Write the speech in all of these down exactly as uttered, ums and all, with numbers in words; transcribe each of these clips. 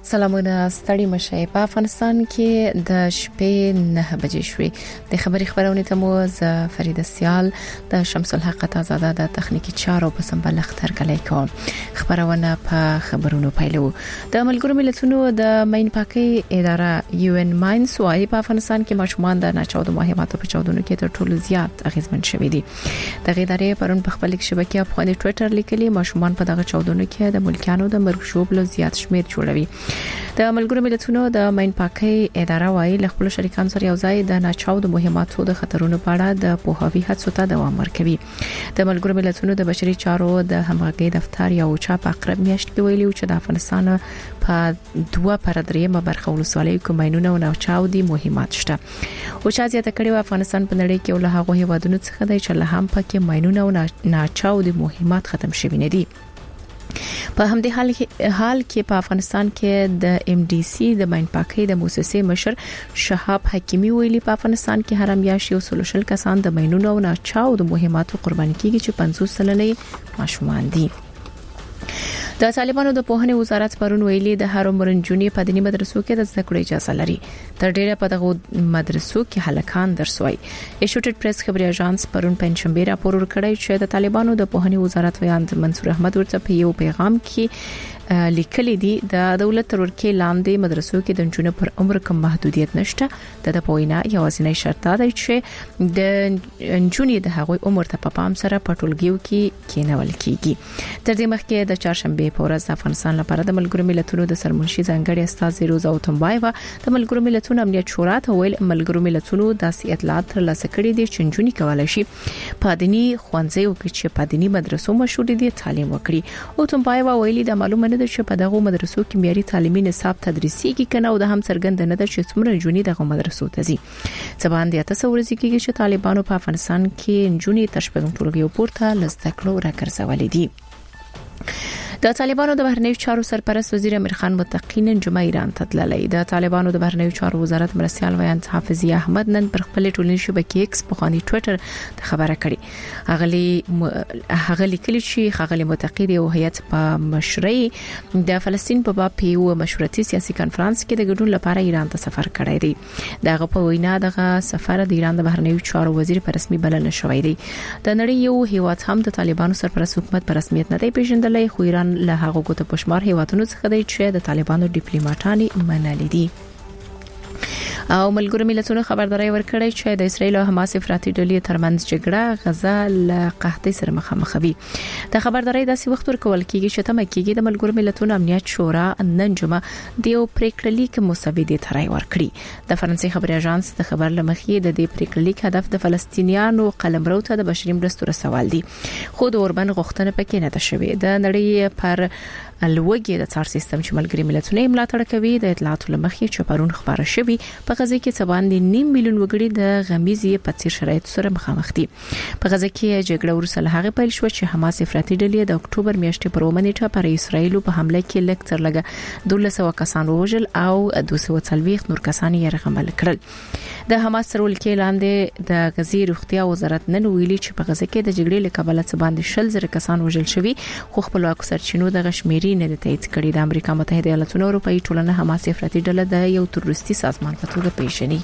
سلامونه ستړي مشه. په افغانستان کې د شپې نه بجې شوې. د خبري خبرونه ته مو ز فرید سیال د شمس الحق تازاده د تخنیکی چارو په سمبل اختر کلی کوم. خبرونه په خبرونو پیلو. د ملګرو ملتونو د مین پاکي اداره یو ان ماینز وايي په افغانستان کې ماشومان د ناچاودو مهماتو په چاودنو کې تر ټولو زیات اغیزمن شوي دي. د غیدارې پرون په خپل شبکې افغاني ټوئیټر لیکلي ماشومان په دغه چاودنو کې د ملکانو د مرګ شوبلو زیات شمیر جوړوي. د ملګرو ملتونو د مین پاکي اداره وايي له خپل شریکانو سره یوځای د ناچاودو مهماتو د خطرونو په اړه د پوهاوي هڅو ته دوام ورکوي. د ملګرو ملتونو د بشري چارو د همغږي دفتر یو چاپ اقرب میاشت کې ویلي چې د افغانستان په دوه پر درېمه برخه ولسوالۍ کې ماينونه او ناچاودي مهمات شته. او چې ازیاته کړي افغانستان په نړۍ کې له هغه هیوادونو څخه دی چې له هم پکې ماينونه او ناچاودي مهمات ختم شوي نه دي. په همدې حال کې حال کې په افغانستان کې د ام ډي سي د ماین پاکي د مؤسسې مشر شهاب حکیمي ویلي په افغانستان کې هر میاشت یو سلوشل کسان د ماینونو او ناچاودو مهماتو قرباني کیږي چې پنځوس سلنه ماشومان دي. د طالبانو د پوهنې وزارت پرون ویلي د هر عمر نجونې په دیني مدرسو کې د زده کړې اجازه لري. تر ډیره په دغه مدرسو کې هلکان درس وایي. ایشوټډ پریس خبري اژانس پرون پنځشنبه راپور ورکړی چې د طالبانو د پوهنې وزارت ویاند منصور احمد ورته په یو پیغام کې لیکلي دي د دولت تر ورکې لاندې مدرسو کې د نجونو پر عمر کوم محدودیت نشته. د پوینا یوازینی شرط دا دی چې د نجونې د هغوی عمر ته په پام سره په ټولګیو کې کېنول کیږي. تر دې مخکې د چهارشنبه په ورځ د افغانستان لپاره د ملګرو ملتونو د سرمنشي ځانګړي استاذ روزا اوتمبایوا د ملګرو ملتونو امنیت شورا ته ویل ملګرو ملتونو داسې اطلاعات ترلاسه کړي دي چې نجونې کولای شي په دیني ښوونځیو کې چې په دیني مدرسو مشهور دي تعلیم وکړي. اوتمبایوا ویلي د معلومه د چې په دغه مدرسو کې معیاري تعلیمي نصاب تدریسي کې کنه او د هم څرګند نه ده چې څومره جونې دغه مدرسو ته ځي. ځبان دي تاسو ورزي کې چې طالبانو په افغانستان کې جونې تشبګم ټولګي پورته لسته کړو راکرځولې دي. د طالبانو د بهرنیو چارو سرپرست وزیر امیر خان متقی نن جمعه ایران ته تللی. د طالبانو د بهرنیو چارو وزارت مرستيال ویاند حافظي احمد نن پر خپل ټولنیز شبکې ایکس په خواني ټوئیټر ته خبره کړې. اغلی هغه لیکلي چې هغه متقی دی او هیئت په مشرۍ د فلسطین په باب پیو مشورتي سیاسي کانفرنس کې د ګډون لپاره ایران ته سفر کړی دی. دغه په وینا دغه سفر د ایران د بهرنیو چارو وزیر په رسمي بلنه شوی دی. د نړۍ یو هیواد هم د طالبانو سرپرست حکومت په رسمیت نه دی پیژندلی خو ایران له هغه ګوته پښمار هیوادونو څخه دی چې د طالبانو ډیپلوماټانی منلي دي. او ملګرو ملتونو خبرداري ورکړی چې د اسرایل او حماس افراطي ډلې ترمنځ جګړه غزا له قحطۍ سره مخامخ وي. د خبرداري داسې وخت ورکول کیږي چې تمه کیږي د ملګرو ملتونو امنیت شورا نن جمعه د یو پریکړلیک مسودې ته رائے ورکړي. د فرانسې خبري اژانس د خبر لمخې د دې پریکړلیک هدف د فلسطینیانو قلمرو ته د بشري مرستو رسول دي. خو د اوربن غوښتنه پکې نه ده شوې. د نړۍ پر الوګي د څار سیستم چې ملګري ملتونه ملاتړ کوي د اطلاعاتو لمخې چې پرون خبره شوې په غزه کې څه باندې نیم میلیون وګړي د غمیزې په څیر شرایطو سره مخامخ دي. په غزه کې جګړه ورسره له هغه پیل شو چې حماس افراطي ډلې د اکتوبر میاشتې پر اومه نیټه پر اسرایل په حمله کې لږ تر لږه دوه سوه کسان وژل او دوه سوه څلوېښت نور کسان یې رغمل کړل. د حماس سره ولکې لاندې د غزې روغتیا وزارت نن ویلي چې په غزه کې د جګړې له کبله څه باندې شل زره کسان وژل شوي خو خپلواکو سرچینو د غشمیري نه د تایید کړي. د امریکا متحده ایالاتونو او اروپאי ټولنه حماس افراطي ډله د یو تروریستي سازمان په توګه پیژني.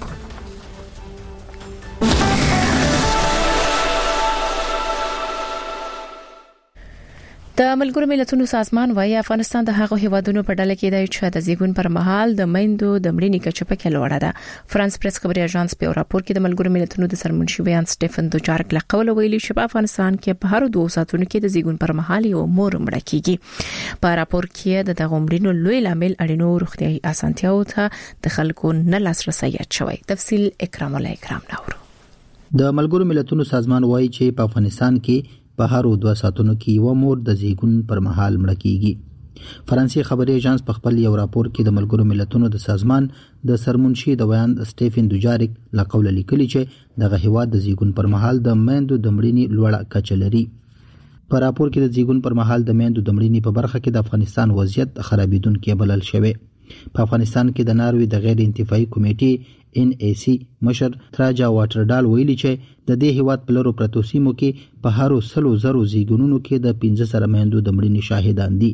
د ملګرو ملتونو سازمان وايي افغانستان د هغو هیوادونو په ډله کې دی چې د زیګون پر مهال د میندو د مړینې کچه پکې لوړه ده. فرانس پریس خبري اژانس په راپور کې د ملګرو ملتونو د سرمنشي ویاند سټيفن دوچارک لقول ویلي چې په افغانستان کې په هر دوه ساعتونو کې د زیګون پر مهال یو مور مړه کیږي. په راپور کې د دغه مړینو لوی لامل اړینو روغتيایي اسانتیاو ته د خلکو نه لاسرسي شوی. تفصیل اکرام الله اکرام ناورو. د ملګرو ملتونو سازمان وايي چې په افغانستان کې په هر دوه ساعتونو کې یو مور د زیګون پر مهال مړه کیږي. فرانسې خبري اژانس په خپل یو راپور کې د ملګرو ملتونو د سازمان د سرمنشي د ویاند سټيفن دوجارک لقول لیکلي چې دغه هیواد د زیګون پر مهال د میندو د مړینې لوړه کچه لري. په راپور کې د زیګون پر مهال د میندو د مړینې په برخه کې د افغانستان وضعیت خرابېدونکې بلل شوی. په افغانستان کې د ناروې د غیر انتفاعي کمیټې ان ای سی مشر تراجا واټرډال ویلي چې د دې هیواد په لورو پرتو سیمو کې په هر سلو زرو زیګونونو کې د پنځه سره میندو د مړینې شاهدان دي.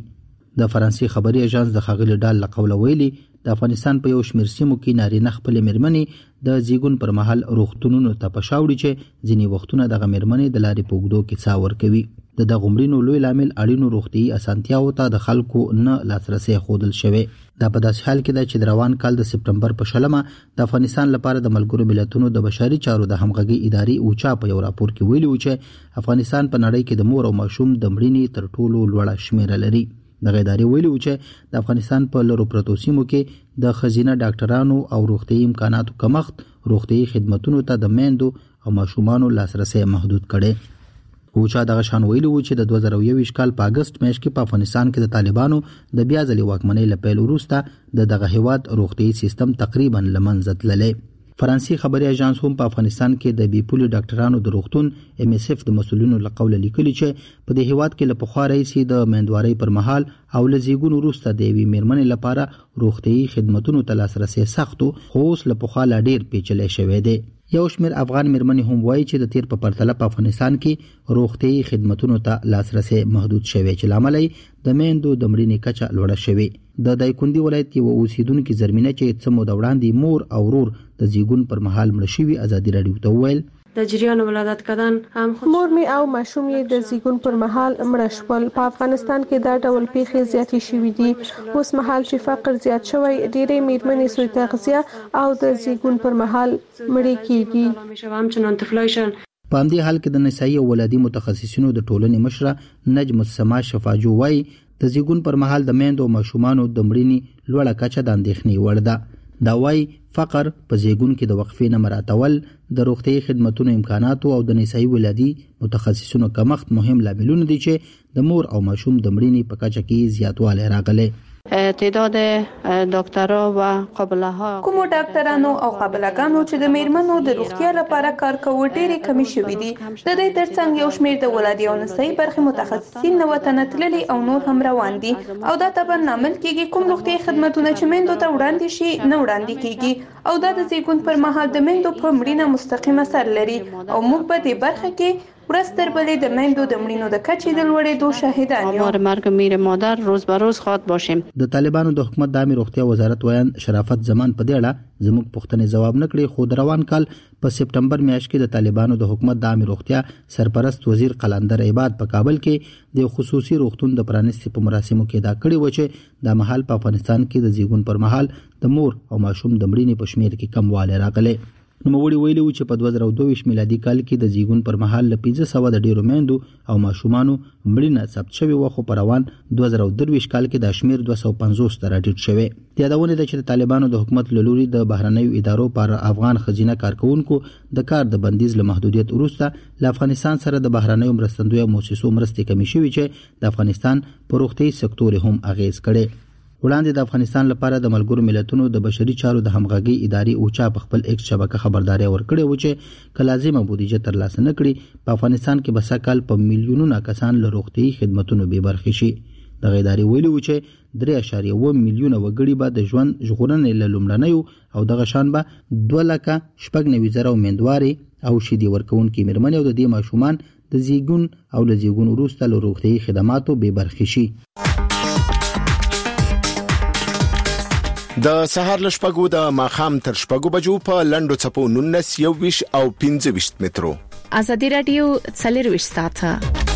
د فرانسې خبري اژانس د ښاغلي ډال له قوله ویلي د افغانستان په یو شمېر سیمو کې نارینه خپلې مېرمنې د زیږون پر مهال روغتونونو ته په شاوړي چې ځینې وختونه دغه مېرمنې د لارې په اوږدو کې څاه ورکوي. د دغه مړینو لوی لامل اړینو روغتیايي اسانتیاوو ته د خلکو نه لاسرسی ښودل شوی. دا په داسې حال کې ده چې د روان کال د سپټمبر په شلمه د افغانستان لپاره د ملګرو ملتونو د بشري چارو د همغږي ادارې اوچا په یو راپور کې ویلي و چې افغانستان په نړۍ کې د مور او ماشوم د مړینې تر ټولو لوړه شمیره لري. دغه ادارې ویلي و چې د افغانستان په لرو پرتو سیمو کې د ښځینه ډاکټرانو او روغتیايي امکاناتو کمښت روغتیايي خدماتو ته د میندو او ماشومانو لاسرسی محدود کړي. اوچا دغه شان ویلي و چې د دوه زره یوویشت کال په اگست میاشت کې په افغانستان کې د طالبانو د بیا ځلې واکمنۍ له پیل وروسته د دغه هیواد روغتیايي سیستم تقریبا له منځه تللی. فرانسې خبري اژانس هم په افغانستان کې د بي پولي ډاکټرانو د روغتون ام اس اف د مسولینو له قوله لیکلي چې په دې هیواد کې له پخوا راهیسې د میندوارۍ پر مهال او له زیږون وروسته د یوې مېرمنې لپاره روغتیايي خدماتو ته لاسرسی سختو خو اوس له پخوا لا ډېر پیچلی شوی دی. یو شمېر افغان مېرمنې هم وایي چې د تیر په پرتله په افغانستان کې روغتیايي خدماتو ته لاسرسی محدود شوی چې لامل یې د میندو د مړینې کچه لوړه شوې. د دایکندي ولایت یو اوسیدونکو زرمینه چې څه موده وړاندې مور او ورور د زیږون پر مهال مړ شوي ازادي راډیو ته وویل در جریان ولادت کردن هم مور می او ماشوم یې د زیږون پر مهال مړ شول. په افغانستان کې دا ډول پیښې زیاتې شوې دي. اوس مهال چې فقر زیات شوی ډېرې مېرمنې سوی تغذیه او د زیږون پر مهال مړې کیږي. په همدې حال کې د نسایي او ولادي متخصصینو د ټولنې مشره نجم السما شفاجو وایي د زیږون پر مهال د میندو او ماشومانو د مړینې لوړه کچه د اندېښنې وړ ده. دا وایي فقر په زیږون کې د وقفې نه مراعاتول د روغتیايي خدماتو امکاناتو او د نسایي ولادي متخصصینو کمښت مهم لاملونه دي چې د مور او ماشوم د مړینې په کچه کې زیاتوالی راغلی. تعداد دکترها و قابله ها کومو ډاکټرانو او قابله‌ګانو چې د میرمنو د روغتیا لپاره کار کوي ډېرې کمی شوې دي. د دې ترڅنګ یو شمېر د ولادي او نسایي برخې متخصصین نو وطن تللي او نور هم روان دي او دا تبر نامل کېږي کوم روغتیايي خدماتونه چې میندو ته وړاندې شي نه وړاندې کېږي او دا د زیږون پر مهال د میندو په مړینه مستقیم اثر لري او موږ په دې برخه کې ورستر بلې د میندو د مړینو د کچې د لوړېدو شاهدان یو. آمار مرگ میر مادر روز به روز خواهد باشیم. د طالبانو د حکومت د عامه روغتیا وزارت ویان شرافت زمان په دې اړه زموږ پوښتنې جواب نه کړي خو د روان کال په سپټمبر میاشت کې د طالبانو د حکومت د عامه روغتیا سرپرست وزیر قلندر عباد په کابل کې د خصوصي روغتون د پرانیستي په مراسمو کې دا کړي و چې د مهال په افغانستان کې د زیږون پر مهال د مور او ماشوم د مړینې په شمیر کې کموالی راغلی. نوموړي ویلي و چې په دوه زره دوه میلادي کال کې د زیږون پر مهال له پنځه سوه د ډیرو میندو او ماشومانو مړینه ثبت شوې وه خو په روان دوه زره درویشت کال کې دا شمیر دوه سوه پنځوس ته راټیټ شوی. یادونه ده چې د طالبانو د حکومت له لوري د بهرنیو ادارو پر افغان ښځینه کارکونکو د کار د بندیز له محدودیت وروسته له افغانستان سره د بهرنیو مرستندویه مؤسسو مرستې کمې شوې چې د افغانستان په روغتیايي سکتور هم اغیز کړي. وړاندې د افغانستان لپاره د ملګرو ملتونو د بشري چارو د همغږي ادارې اوچا په خپل ایکس شبکه خبرداري ورکړې و چې که لازمه بودیجه ترلاسه نه کړي په افغانستان کې به سږ کال په میلیونونه کسان له روغتیايي خدماتو بې برخې شي. دغه ادارې ویلي و چې درې اعشاریه اووه میلیونه وګړي به د ژوند ژغورنې له لومړنیو او دغه شان به دوه لکه شپږ نوي زره امیندوارې او شیدې ورکوونکې مېرمنې او د دې ماشومان د زیږون او له زیږون وروسته له روغتیايي خدماتو بې برخې شي. د سهار ل شپږو د ماخام تر شپږو بجو په لندو چپو نونس یو ویش او پنځه ویش مترو. ازادي رادیو څلور ویش ساعته.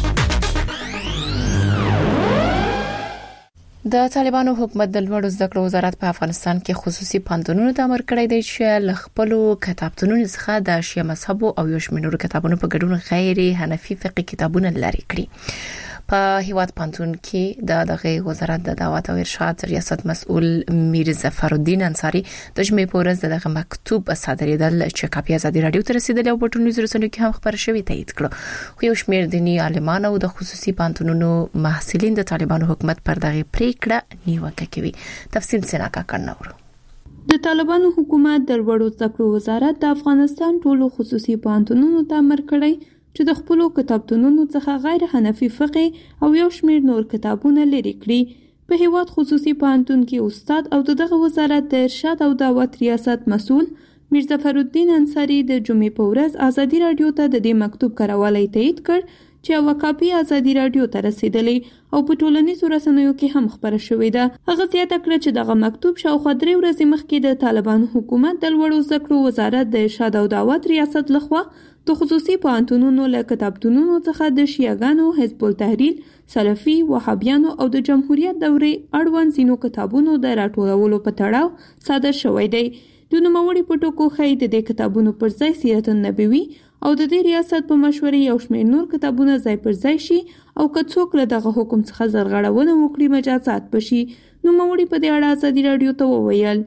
د طالبانو حکومت د لوړو زده کړو وزارت په افغانستان کې خصوصي پوهنتونونو ته امر کړی دی چې له خپلو کتابتونونو څخه د شیعه مذهب او یو شمېر کتابونو په ګډون غیر حنفي فقهي کتابونه لري کړي. په هیواد پانتون کې د دغه وزارت د دعوت او ارشاد ریاست مسؤل میر ظفر الدین انصاری د جمعې په ورځ دغه مکتوب صادریدل چې کاپی ازادي رادیو ته رسیدلی او په ټولنیزو رسنیو کې هم خبر شوی تایید کړ. خو یو شمېر دیني عالمان او د خصوصي پانتونونو محصلین د طالبانو حکومت پر دغه پریکړه نیوکه کوي. تفصیل سناکا کړنور. د طالبانو حکومت د لوړو زده کړو وزارت د افغانستان ټولو خصوصي پانتونونو ته امر کړی چې د خپل کتابتونونو څخه غیر حنفي فقه او یو شمېر نور کتابونه لري کړي. په هیواد خصوصي پوهنتون کې استاد او دغه وزارت د ارشاد او دعوت ریاست مسؤل میرظفر الدین انصاری د جمعې په ورځ ازادي رادیو ته د دې مکتوب کراوالی تایید کړ چې یوه کاپي ازادي رادیو ته رسیدلې او په ټولنیزو رسنیو کې هم خپره شوې ده. هغه زیاته کړه چې دغه مکتوب شاوخوا درې ورځې مخکې د طالبانو حکومت د لوړو زده کړو وزارت د ارشاد او دعوت ریاست لخوا د خصوصي پوهنتونونو له کتابتونونو څخه د شیعاګانو، حزب التحریر، سلفي، وهابیانو او د جمهوریت دورې اړوند ځینو کتابونو د راټولولو په تړاو صادر شوی دی. د نوموړي په ټکو ښایي د دې کتابونو پر ځای سیرت النبوي او د دې ریاست په مشورې یو شمېر نور کتابونه ځای پر ځای شي او که څوک له دغه حکم څخه زرغړونه وکړي مجازات بشي. نوموړي په دې اړه ازادي رادیو ته وویل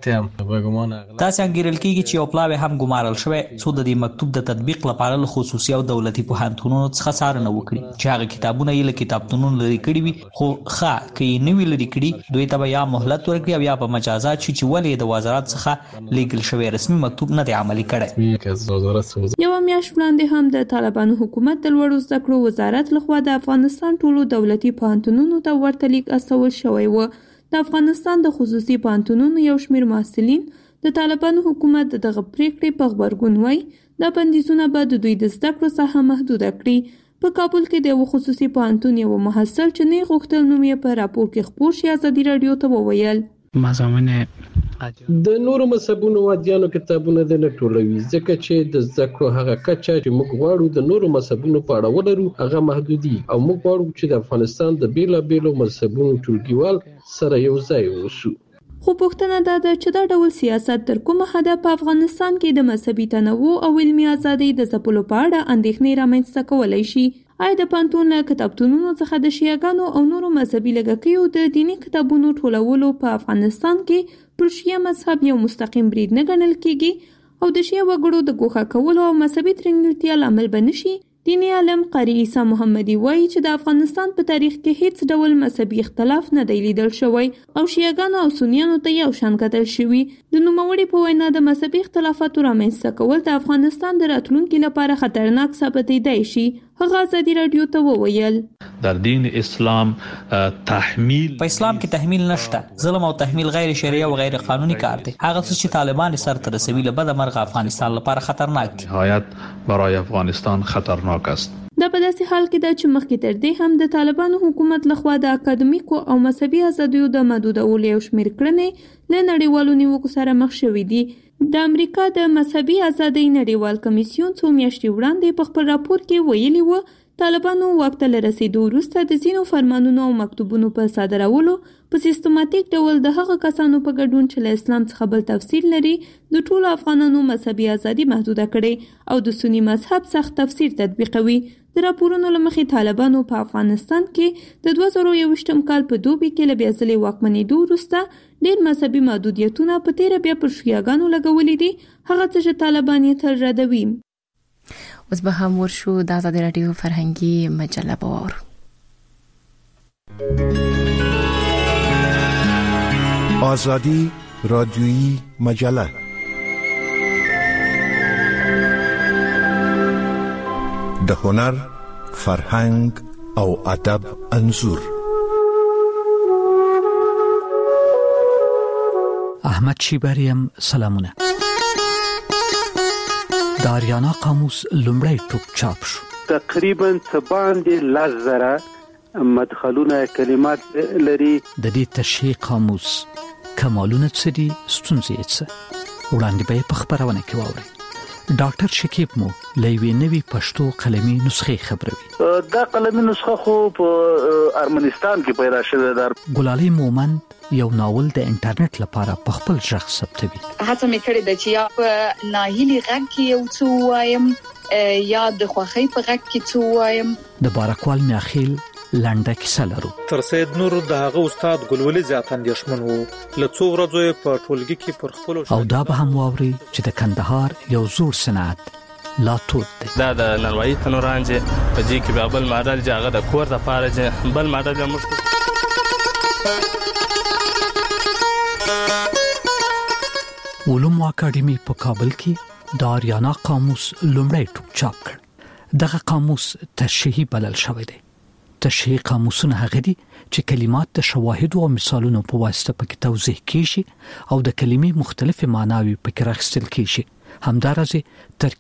تاسې انګیرل کېږي چې یو پلاوی هم ګمارل شوی څو د دې مکتوب د تطبیق لپاره له خصوصي او دولتي پوهنتونونو څخه څارنه وکړي چې هغه کتابونه یې له کتابتونونو لرې کړي وي، خو ښه که یې نه وي لرې کړي دوی ته به یا مهلت ورکړي او یا په مجازات شي چې ولې د وزارت څخه لیږل شوی رسمي مکتوب نه دی عملي کړی. یوه میاشت وړاندې هم د طالبانو حکومت د لوړو زده کړو وزارت لخوا د افغانستان ټولو دولتي پوهنتونونو ته ورته لیک استول شوی و. د افغانستان د خصوصي پوهنتونونو یو شمېر محصلین د طالبانو حکومت د دغه پریکړې په غبرګون وایي دا بندیزونه به د دوی د زده کړو ساحه محدوده کړي. په کابل کې د یو خصوصي پوهنتون یو محصل چې نه غوښتل نوم یې په راپور کې خپور شي ازادي رادیو ته وویل مضامین د نورو مذهبونو ادیانو کتابونه د نټولوي ځکه چې د زده کړو هغه کچه چې موږ غواړو د نورو مذهبونو په اړه ولرو هغه محدودي او موږ غواړو چې د افغانستان د بیلابیلو مذهبونو ټولګیوال سره یو ځای اوسو. خو پوښتنه دا ده چې دا ډول سیاست تر کومه حده په افغانستان کې د مذهبي تنوع او علمي ازادۍ د ځپلو په اړه اندېښنې رامنځته کولی شي. آیا د پوهنتون له کتابتونونو څخه د شیعاګانو او نورو مذهبي لږکیو د دیني کتابونو ټولولو په افغانستان کې پر شیعه مذهب یو مستقیم برید نه ګڼل کیږي او د شیعه وګړو د ګوښه کولو او مذهبي ترنګلتیا لامل به نه شي؟ دیني عالم قاری عیسی محمدي وایي چې د افغانستان په تاریخ کې هیڅ ډول مذهبي اختلاف نه دی لیدل شوی او شیعاګانو او سنیانو ته یو شان کتل شوي. د نوموړي په وینا د مذهبي اختلافاتو رامنځته کول د افغانستان د راتلونکي لپاره خطرناک ثابتېدای شي. هغه ازادي رادیو ته وویل در دین اسلام تحمیل په اسلام کې تحمیل نشته. ظلم او تحمیل غیر شرعي او غیر قانوني کار دی. هغه څه چې طالبان سره رسوي له بده مرغه افغانستان لپاره خطرناک دی. نهایت برای افغانستان خطرناک است. دا په داسې حال کې ده چې مخکې تر دې هم د طالبانو حکومت لخوا د اکاډمیکو او مذهبي ازادیو د محدودولو یو شمېر کړنې له نړیوالو نیوکو سره مخ شوي دي. د امریکا د مذهبي ازادۍ نړیوال کمیسیون څو میاشتې وړاندې په خپل راپور کې ویلي و طالبانو واک ته له رسېدو وروسته د ځینو فرمانونو او مکتوبونو په صادرولو په سیستماتیک ډول د هغه کسانو په ګډون چې له اسلام څخه بل تفسیر لري د ټولو افغانانو مذهبي ازادي محدوده کړي او د سني مذهب سخت تفسیر تطبیقوي. د راپورونو له مخې طالبانو په افغانستان کې د دوه زره یوویشتم کال په دوبي کې له بیا ځلې واکمنېدو وروسته ډېر مذهبي محدودیتونه په تیره بیا پر شیعاګانو لګولي دي، هغه څه چې طالبان یې تل ردوي. اوس به هم ورشو د ازادي رادیو فرهنګي مجله به واورو. آزادی رادیویی مجله د هنر، فرهنګ او ادب انځور. احمد شیبریم سلامونه. د آریانا قاموس لومړی ټوک چاپ شو. تقریبا باندې لزره مدخلونه کلمات لري. د دې تشریح قاموس کمالونه څه دي، ستونزې څه، وړاندې به په خبرونه کې واوري. ډاکټر شکیب مو لوي نوي پښتو قلمي نسخه خبروي. دا قلمي نسخه خو په ارمنستان کې پیدا شوې ده. ګلالي مومند یو ناول د انټرنیټ لپاره په خپل ژغ ثبتوي. هڅه مې کړې ده چې یا په ناهیلي غږ کې یو څه وایم یا د خوښۍ په غږ کې څه وایم. د بارکوال میاخیل لنډه کیسه لرو. تر سید نور د هغه استاد ګلولي زیات اندېښمن وو. له څو ورځې په ټولګي کې پر خپل او دا به هم واوري چې د کندهار یو زوړ صنعت لا توت دی. دا د نړۍ تنورانځ په دې کې به بل ماډل جاغه د کور د پاره بل ماډل موږ علومو اکاډمي په کابل کې د آریانا قاموس لومړی ټوک چاپ کړ. دغه قاموس تشریحي بلل شوی دی. تشریح قاموسونه هغه دي چې کلمات د شواهد او مثالونو په واسطه پکې توضیح کیږي او د کلمې مختلفې معناوي پکې راخستل کیږي. همدارسه ترکیب